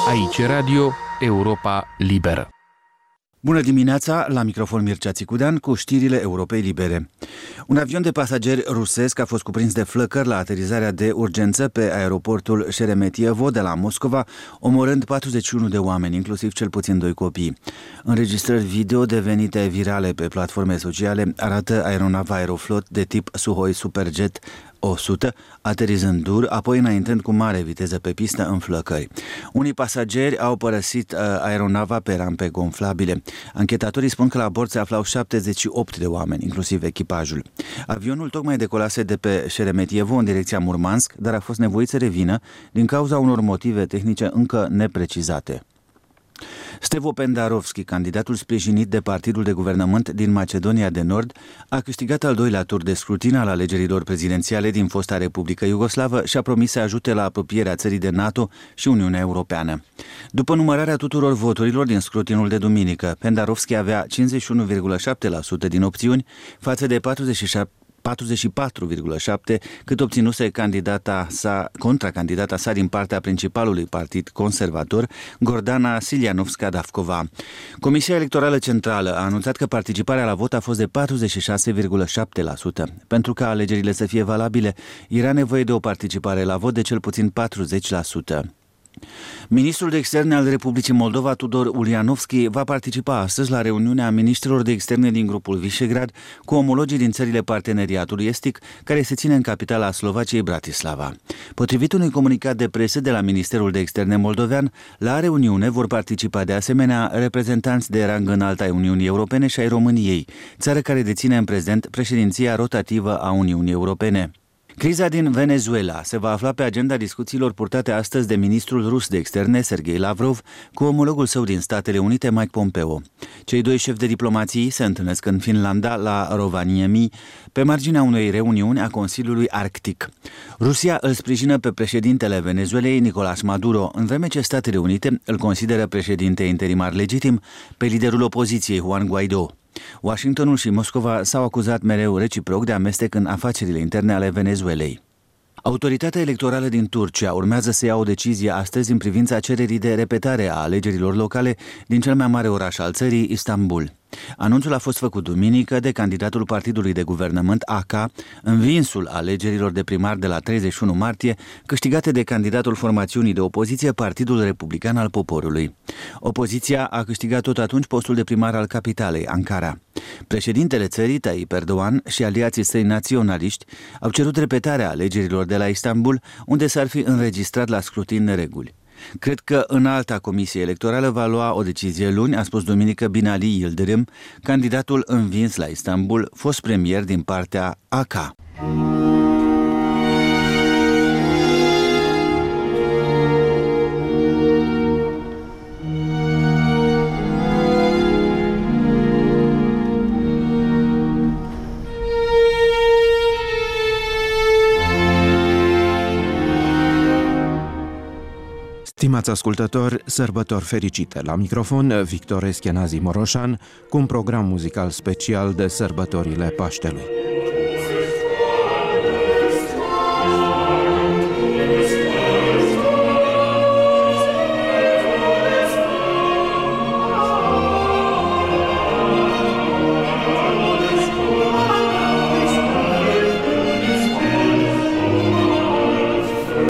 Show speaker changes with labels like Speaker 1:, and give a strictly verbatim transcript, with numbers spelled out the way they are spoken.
Speaker 1: Aici Radio Europa Liberă.
Speaker 2: Bună dimineața, la microfon Mircea Țicudean cu știrile Europei Libere. Un avion de pasageri rusesc a fost cuprins de flăcări la aterizarea de urgență pe aeroportul Șeremetievo de la Moscova, omorând patruzeci și unu de oameni, inclusiv cel puțin doi copii. Înregistrări video devenite virale pe platforme sociale arată aeronava Aeroflot de tip Suhoi Superjet o sută, aterizând dur, apoi înaintând cu mare viteză pe pistă în flăcări. Unii pasageri au părăsit uh, aeronava pe rampe gonflabile. Anchetatorii spun că la bord se aflau șaptezeci și opt de oameni, inclusiv echipajul. Avionul tocmai decolase de pe Șeremetievo în direcția Murmansk, dar a fost nevoit să revină din cauza unor motive tehnice încă neprecizate. Stevo Pendarovski, candidatul sprijinit de partidul de guvernământ din Macedonia de Nord, a câștigat al doilea tur de scrutin al alegerilor prezidențiale din fosta Republică Iugoslavă și a promis să ajute la apropierea țării de NATO și Uniunea Europeană. După numărarea tuturor voturilor din scrutinul de duminică, Pendarovski avea cincizeci și unu virgulă șapte la sută din opțiuni față de patruzeci și șapte patruzeci și patru virgulă șapte la sută cât obținuse candidata sa, contracandidata sa din partea principalului partid conservator, Gordana Siljanovska-Davkova. Comisia Electorală Centrală a anunțat că participarea la vot a fost de patruzeci și șase virgulă șapte la sută. Pentru ca alegerile să fie valabile, era nevoie de o participare la vot de cel puțin patruzeci la sută. Ministrul de Externe al Republicii Moldova, Tudor Ulianovski, va participa astăzi la reuniunea ministrilor de externe din grupul Visegrad cu omologii din țările parteneriatului estic, care se ține în capitala Slovaciei, Bratislava. Potrivit unui comunicat de presă de la Ministerul de Externe moldovean, la reuniune vor participa de asemenea reprezentanți de rang înalt ai Uniunii Europene și ai României, țară care deține în prezent președinția rotativă a Uniunii Europene. Criza din Venezuela se va afla pe agenda discuțiilor purtate astăzi de ministrul rus de externe, Sergei Lavrov, cu omologul său din Statele Unite, Mike Pompeo. Cei doi șefi de diplomații se întâlnesc în Finlanda, la Rovaniemi, pe marginea unei reuniuni a Consiliului Arctic. Rusia îl sprijină pe președintele Venezuelei, Nicolás Maduro, în vreme ce Statele Unite îl consideră președinte interimar legitim pe liderul opoziției, Juan Guaido. Washingtonul și Moscova s-au acuzat mereu reciproc de amestec în afacerile interne ale Venezuelei. Autoritatea electorală din Turcia urmează să ia o decizie astăzi în privința cererii de repetare a alegerilor locale din cel mai mare oraș al țării, Istanbul. Anunțul a fost făcut duminică de candidatul partidului de guvernământ A K, învinsul alegerilor de primar de la treizeci și unu martie, câștigate de candidatul formațiunii de opoziție, Partidul Republican al Poporului. Opoziția a câștigat tot atunci postul de primar al capitalei, Ankara. Președintele țării, Tayyip Erdogan, și aliații săi naționaliști au cerut repetarea alegerilor de la Istanbul, unde s-ar fi înregistrat la scrutin nereguli. Cred că înalta comisie electorală va lua o decizie luni, a spus duminică Binali Yildirim, candidatul învins la Istanbul, fost premier din partea A K.
Speaker 3: Stimați ascultători, sărbători fericite! La microfon, Victor Eschenazi Moroșan, cu un program muzical special de sărbătorile Paștelui.